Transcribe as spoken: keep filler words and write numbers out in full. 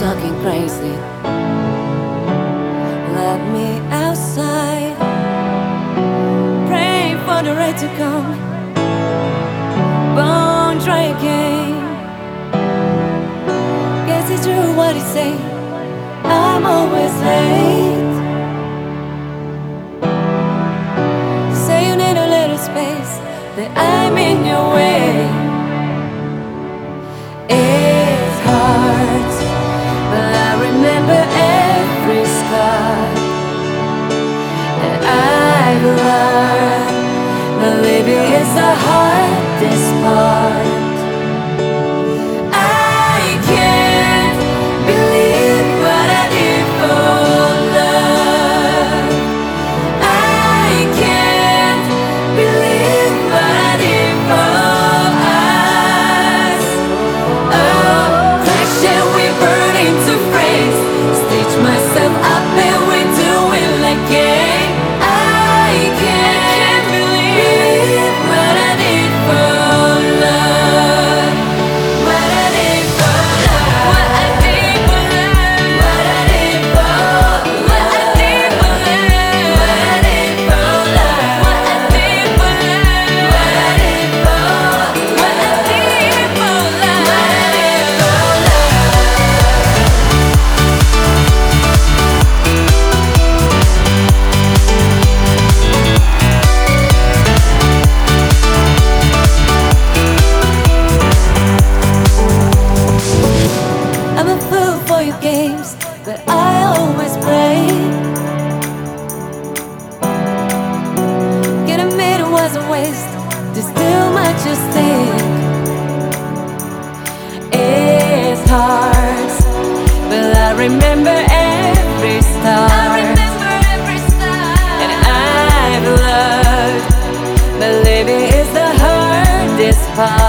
talking crazy. Let me outside, praying for the rain to come. Won't try again. Guess it's true what he say, I'm always late. Say you need a little space, that I'm in your way. It hurts, but I remember every scar that I've learned. Believing is the hardest part. I can't believe what I did for love. I can't believe what I did for us. Oh, crash and we burn into frames. Stitch myself up and we do it again. I can't believe what I did for love. What I did for love. What I did for love. What I did for love. What I did for love. What I did for love. What I did for love. What I did for love. What I did for love. What I did for I'm a fool for your games, but I always pray. Can't admit it was a waste, there's too much at stake. It's hard, but I remember every star. I remember every star. And I've loved, believing is the hardest part.